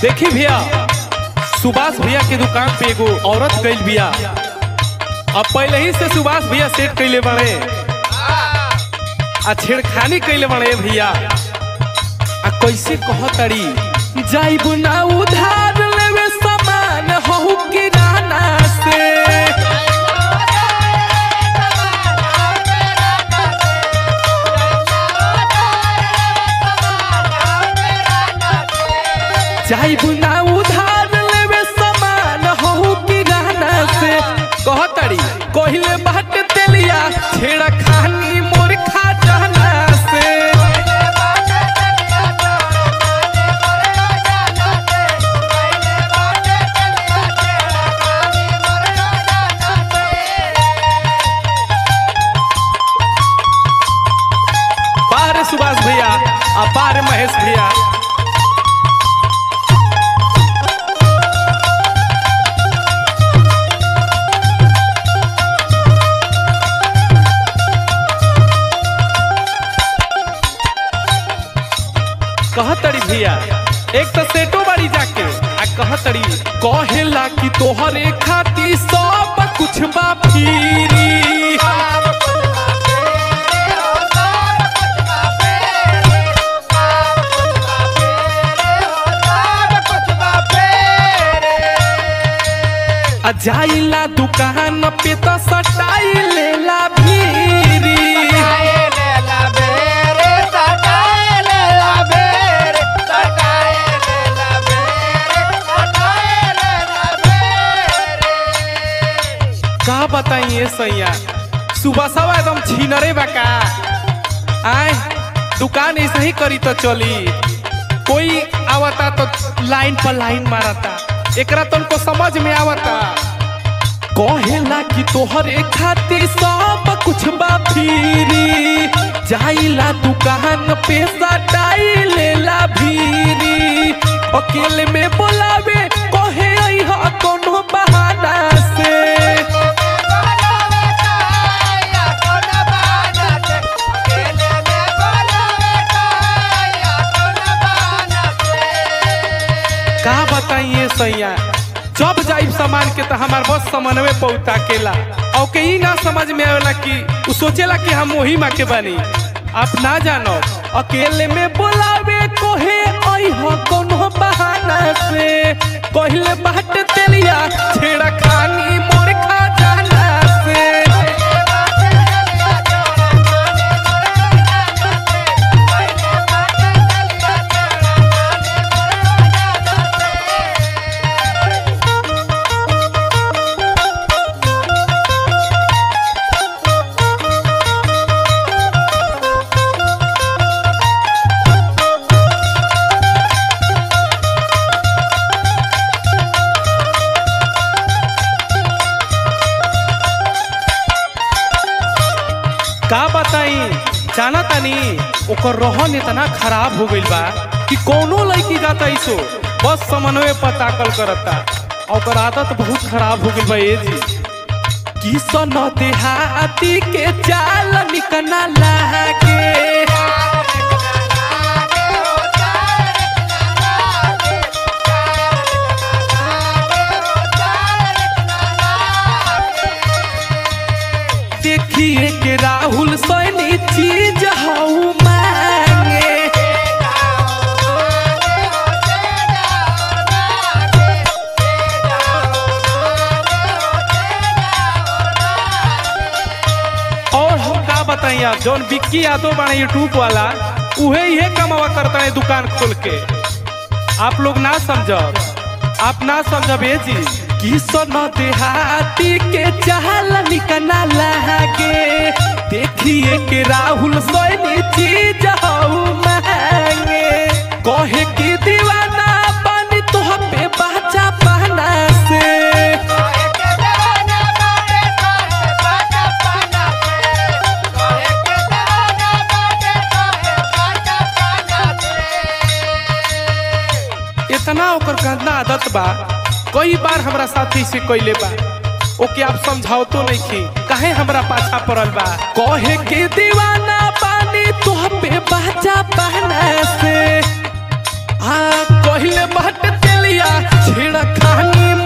देखी भैया सुभाष भैया के दुकान पे एगो औरत गई बिया। अब पहले ही से सुभाष भैया सेट कैले बड़े आ छेड़खानी कैले बड़े भैया। आ कैसे कहतड़ी जाइबू ना उधार लेवे सामान हो किराना से। जाइबू ना उधार लेवे सामान हो किराना से। कहतड़ी कोहिले बाट तेलिया छेड़खानी मोर खजाना से। बाहर सुभाष भैया आ बाहर महेश भैया। कहतड़ी भैया एक तो सेटो बाड़ी जाके आ कहतड़ी कहेला कि तोहरे खाती सब कुछ बा फ्री। आ जाइला दुकान पे तो सटाई लेला भीरी। का बताइए सैया सुबह सवा एकदम छीनरे बका। आए दुकान ऐसे ही करी तो चली। कोई आवता तो लाइन पर लाइन मारता एकरा तो उनको समझ में आवता। कहेला कि तोहरे खातिर सब कुछ बा फ्री। जाइला दुकान पे सटाई लेला भीरी। अकेले में बोलावे कहे अइहा कोनो बहाना से। का बताइए सैया जब जाइब सामान के तो हमार बस समन्वय पहुँचा केला और के ही ना समझ में आवेला कि उ सोचेला कि हम वही माँ के बनी। आप ना जानो अकेले में बोलावे कोहे अइहा कोनो बहाना से। कहले बाट तेलिया छेड़खानी मोर खजाना से। का बताई जाना तानी ओकर रोहन इतना खराब हो गइल बा कि कोनो लड़की जाता इसो बस समन्वय पर ताकल करता। ओकर आदत बहुत खराब हो गइल बा। ए जी किसन देहाती के चाल निकना लागे। देखिए के राहुल सैनी चीज हऊ मांगे। और हम का बताइए आप जौन बिक्की यादव बने यूट्यूब वाला उहे ये कमावा करता है दुकान खोल के। आप लोग ना समझब आप ना समझब। ए जी किसन देहाती के चाल निकना लागे। देखिए के राहुल सैनी चीज हऊ मांगे। कहे कि दीवाना पानी तो पे बाचा पाना से। इतना ओकर गंदा आदत बा कई बार हमरा साथी से कइले बा। ओके आप समझाओ तो नहीं की काहे हमरा पाछा पड़ल बा। कहे के दीवाना पानी तो पे बाचा पाना से। कहले बाट पिया छिड़खानी